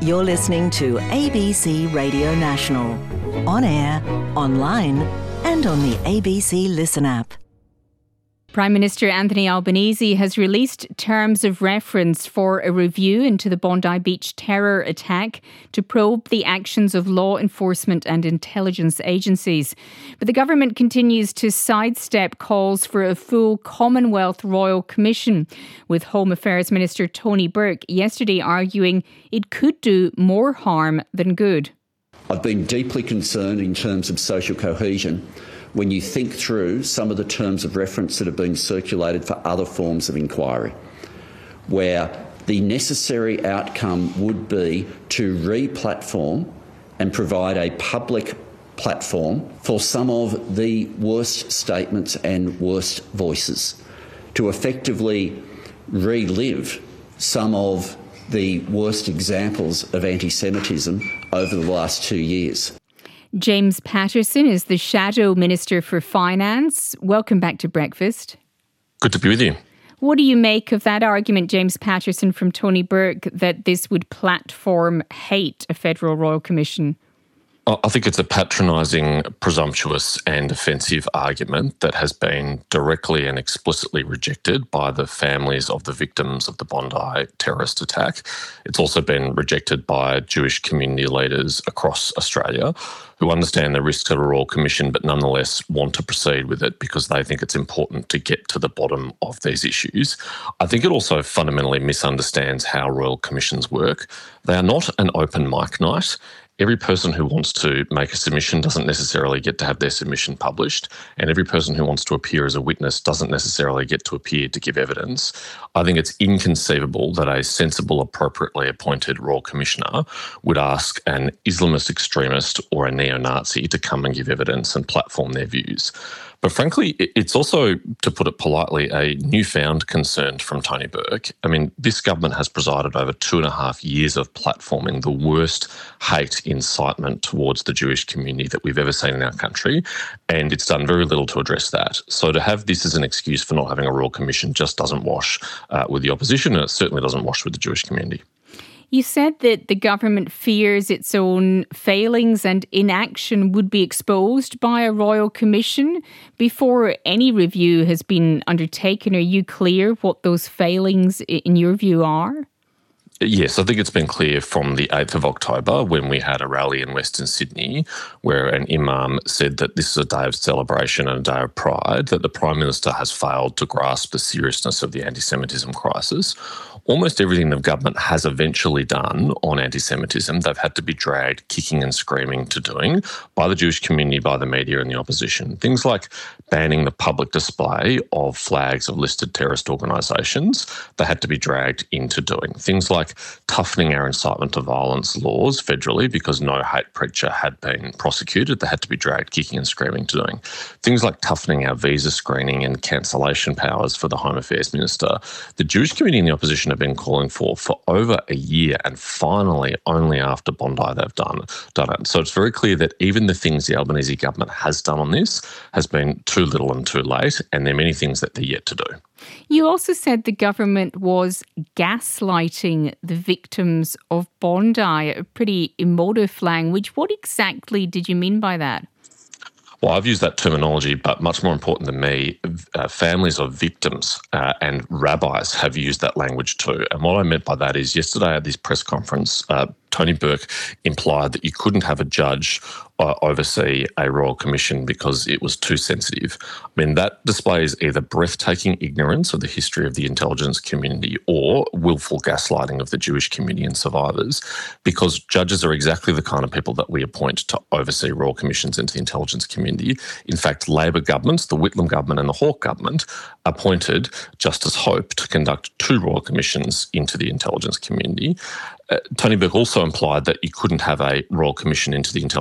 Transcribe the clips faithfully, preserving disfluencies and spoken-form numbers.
You're listening to A B C Radio National. On air, online and on the A B C Listen app. Prime Minister Anthony Albanese has released terms of reference for a review into the Bondi Beach terror attack to probe the actions of law enforcement and intelligence agencies. But the government continues to sidestep calls for a full Commonwealth Royal Commission, with Home Affairs Minister Tony Burke yesterday arguing it could do more harm than good. I've been deeply concerned in terms of social cohesion when you think through some of the terms of reference that have been circulated for other forms of inquiry, where the necessary outcome would be to re-platform and provide a public platform for some of the worst statements and worst voices, to effectively relive some of the worst examples of anti-Semitism over the last two years. James Patterson is the Shadow Minister for Finance. Welcome back to Breakfast. Good to be with you. What do you make of that argument, James Patterson, from Tony Burke, that this would platform hate a Federal Royal Commission? I think it's a patronising, presumptuous and offensive argument that has been directly and explicitly rejected by the families of the victims of the Bondi terrorist attack. It's also been rejected by Jewish community leaders across Australia who understand the risks of a Royal Commission but nonetheless want to proceed with it because they think it's important to get to the bottom of these issues. I think it also fundamentally misunderstands how Royal Commissions work. They are not an open mic night. Every person who wants to make a submission doesn't necessarily get to have their submission published, and every person who wants to appear as a witness doesn't necessarily get to appear to give evidence. I think it's inconceivable that a sensible, appropriately appointed Royal Commissioner would ask an Islamist extremist or a neo-Nazi to come and give evidence and platform their views. But frankly, it's also, to put it politely, a newfound concern from Tony Burke. I mean, this government has presided over two and a half years of platforming the worst hate incitement towards the Jewish community that we've ever seen in our country, and it's done very little to address that. So to have this as an excuse for not having a Royal Commission just doesn't wash uh, with the opposition, and it certainly doesn't wash with the Jewish community. You said that the government fears its own failings and inaction would be exposed by a Royal Commission. Before any review has been undertaken, are you clear what those failings, in your view, are? Yes, I think it's been clear from the eighth of October when we had a rally in Western Sydney where an imam said that this is a day of celebration and a day of pride, that the Prime Minister has failed to grasp the seriousness of the anti-Semitism crisis. Almost everything the government has eventually done on anti-Semitism, they've had to be dragged kicking and screaming to doing by the Jewish community, by the media and the opposition. Things like banning the public display of flags of listed terrorist organisations, they had to be dragged into doing. Things like toughening our incitement to violence laws federally because no hate preacher had been prosecuted, they had to be dragged kicking and screaming to doing. Things like toughening our visa screening and cancellation powers for the Home Affairs Minister. The Jewish community and the opposition have been calling for for over a year, and finally only after Bondi they've done, done it. So it's very clear that even the things the Albanese government has done on this has been too little and too late, and there are many things that they're yet to do. You also said the government was gaslighting the victims of Bondi, a pretty emotive language. What exactly did you mean by that? Well, I've used that terminology, but much more important than me, uh, families of victims uh, and rabbis have used that language too. And what I meant by that is yesterday at this press conference, uh, Tony Burke implied that you couldn't have a judge uh, oversee a Royal Commission because it was too sensitive. I mean, that displays either breathtaking ignorance of the history of the intelligence community or willful gaslighting of the Jewish community and survivors, because judges are exactly the kind of people that we appoint to oversee Royal Commissions into the intelligence community. In fact, Labor governments, the Whitlam government and the Hawke government, appointed Justice Hope to conduct two Royal Commissions into the intelligence community. Uh, Tony Burke also implied that you couldn't have a Royal Commission into the intelligence community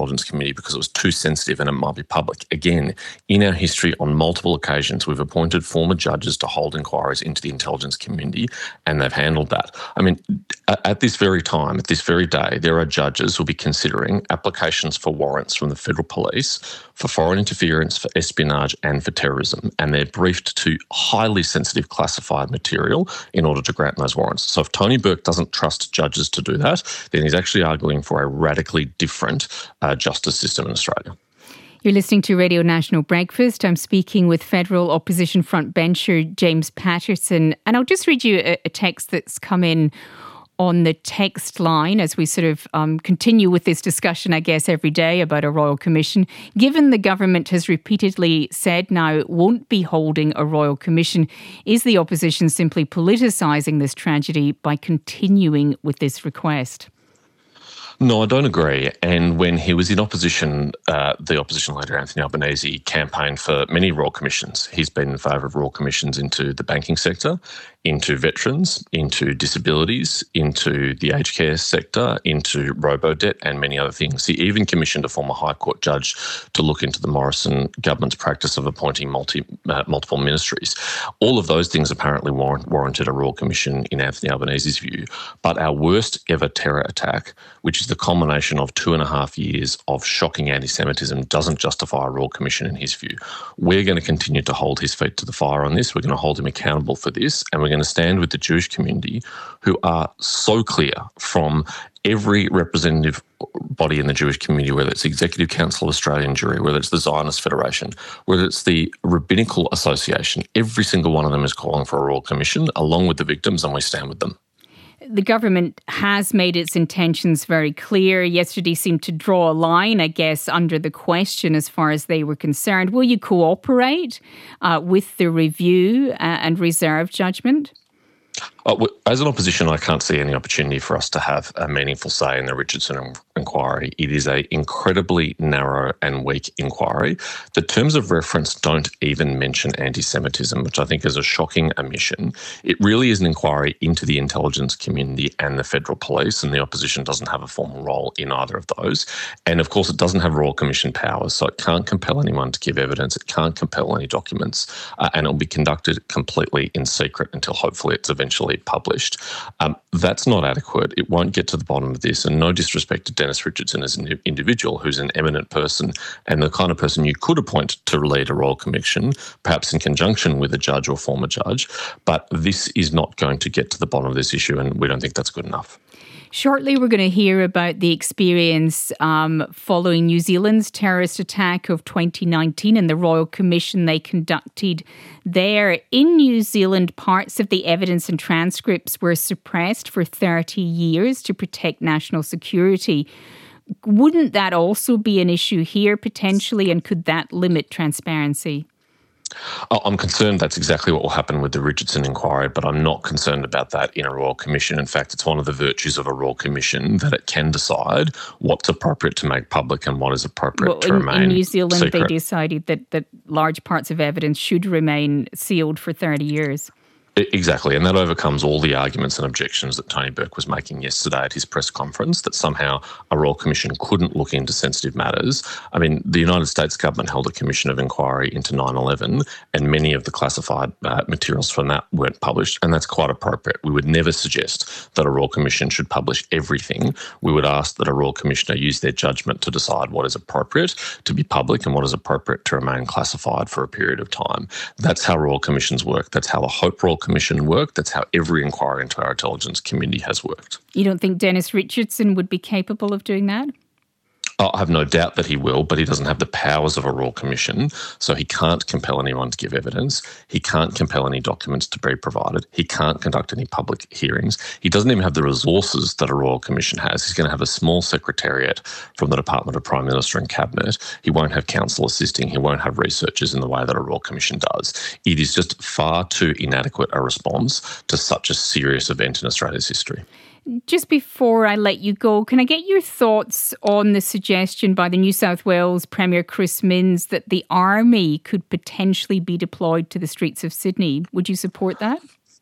Committee because it was too sensitive and it might be public. Again, in our history, on multiple occasions, we've appointed former judges to hold inquiries into the intelligence community, and they've handled that. I mean, at this very time, at this very day, there are judges who will be considering applications for warrants from the Federal Police for foreign interference, for espionage and for terrorism, and they're briefed to highly sensitive classified material in order to grant those warrants. So if Tony Burke doesn't trust judges to do that, then he's actually arguing for a radically different uh, justice system in Australia. You're listening to Radio National Breakfast. I'm speaking with federal opposition frontbencher James Patterson, and I'll just read you a, a text that's come in on the text line as we sort of um, continue with this discussion, I guess, every day about a Royal Commission. Given the government has repeatedly said now it won't be holding a Royal Commission, is the opposition simply politicising this tragedy by continuing with this request? No, I don't agree. And when he was in opposition, uh, the opposition leader, Anthony Albanese, campaigned for many Royal Commissions. He's been in favour of Royal Commissions into the banking sector, into veterans, into disabilities, into the aged care sector, into robo-debt and many other things. He even commissioned a former High Court judge to look into the Morrison government's practice of appointing multi, uh, multiple ministries. All of those things apparently warrant, warranted a Royal Commission in Anthony Albanese's view. But our worst ever terror attack, which is the culmination of two and a half years of shocking anti-Semitism, doesn't justify a Royal Commission in his view. We're going to continue to hold his feet to the fire on this. We're going to hold him accountable for this, and we're going to stand with the Jewish community, who are so clear from every representative body in the Jewish community, whether it's the Executive Council of Australian Jewry, whether it's the Zionist Federation, whether it's the Rabbinical Association, every single one of them is calling for a Royal Commission, along with the victims, and we stand with them. The government has made its intentions very clear. Yesterday seemed to draw a line, I guess, under the question as far as they were concerned. Will you cooperate uh, with the review uh, and reserve judgment? Uh, as an opposition, I can't see any opportunity for us to have a meaningful say in the Richardson inquiry. It is an incredibly narrow and weak inquiry. The terms of reference don't even mention anti-Semitism, which I think is a shocking omission. It really is an inquiry into the intelligence community and the federal police, and the opposition doesn't have a formal role in either of those. And of course, it doesn't have Royal Commission powers, so it can't compel anyone to give evidence. It can't compel any documents, uh, and it will be conducted completely in secret until hopefully it's eventually published. Um, that's not adequate. It won't get to the bottom of this, and no disrespect to Dennis Richardson as an individual, who's an eminent person and the kind of person you could appoint to lead a Royal Commission, perhaps in conjunction with a judge or former judge, but this is not going to get to the bottom of this issue, and we don't think that's good enough. Shortly, we're going to hear about the experience um, following New Zealand's terrorist attack of twenty nineteen and the Royal Commission they conducted there. In New Zealand, parts of the evidence and transcripts were suppressed for thirty years to protect national security. Wouldn't that also be an issue here potentially, and could that limit transparency? I'm concerned that's exactly what will happen with the Richardson inquiry, but I'm not concerned about that in a Royal Commission. In fact, it's one of the virtues of a Royal Commission that it can decide what's appropriate to make public and what is appropriate well, to in, remain in New Zealand, secret. They decided that, that large parts of evidence should remain sealed for thirty years. Exactly, and that overcomes all the arguments and objections that Tony Burke was making yesterday at his press conference, that somehow a Royal Commission couldn't look into sensitive matters. I mean, the United States government held a commission of inquiry into nine eleven, and many of the classified uh, materials from that weren't published, and that's quite appropriate. We would never suggest that a Royal Commission should publish everything. We would ask that a Royal Commissioner use their judgment to decide what is appropriate to be public and what is appropriate to remain classified for a period of time. That's how Royal Commissions work. That's how the Hope Royal Commission worked. That's how every inquiry into our intelligence community has worked. You don't think Dennis Richardson would be capable of doing that? Oh, I have no doubt that he will, but he doesn't have the powers of a Royal Commission, so he can't compel anyone to give evidence. He can't compel any documents to be provided. He can't conduct any public hearings. He doesn't even have the resources that a Royal Commission has. He's going to have a small secretariat from the Department of Prime Minister and Cabinet. He won't have counsel assisting. He won't have researchers in the way that a Royal Commission does. It is just far too inadequate a response to such a serious event in Australia's history. Just before I let you go, can I get your thoughts on the suggestion by the New South Wales Premier Chris Minns that the Army could potentially be deployed to the streets of Sydney? Would you support that?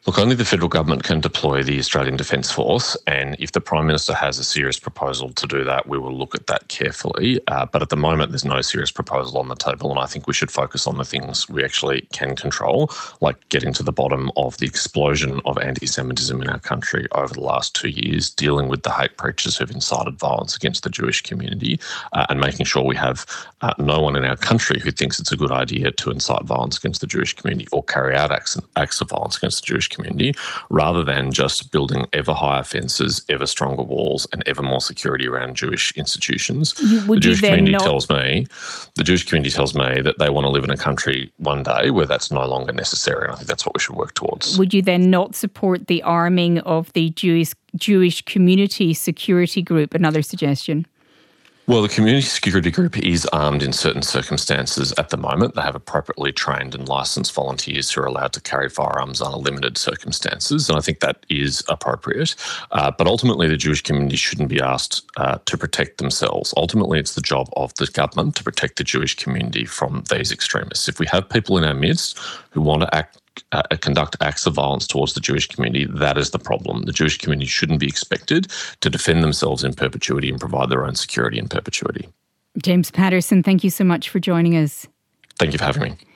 Look, only the federal government can deploy the Australian Defence Force, and if the Prime Minister has a serious proposal to do that, we will look at that carefully. Uh, but at the moment, there's no serious proposal on the table, and I think we should focus on the things we actually can control, like getting to the bottom of the explosion of anti-Semitism in our country over the last two years, dealing with the hate preachers who've incited violence against the Jewish community, uh, and making sure we have uh, no one in our country who thinks it's a good idea to incite violence against the Jewish community or carry out acts, acts of violence against the Jewish community, rather than just building ever higher fences, ever stronger walls, and ever more security around Jewish institutions. Would the Jewish community not... tells me, the Jewish community tells me that they want to live in a country one day where that's no longer necessary, and I think that's what we should work towards. Would you then not support the arming of the Jewish Jewish Community Security Group? Another suggestion. Well, the Community Security Group is armed in certain circumstances at the moment. They have appropriately trained and licensed volunteers who are allowed to carry firearms under limited circumstances, and I think that is appropriate. Uh, but ultimately, the Jewish community shouldn't be asked uh, to protect themselves. Ultimately, it's the job of the government to protect the Jewish community from these extremists. If we have people in our midst who want to act Uh, conduct acts of violence towards the Jewish community, that is the problem. The Jewish community shouldn't be expected to defend themselves in perpetuity and provide their own security in perpetuity. James Patterson, thank you so much for joining us. Thank you for having me.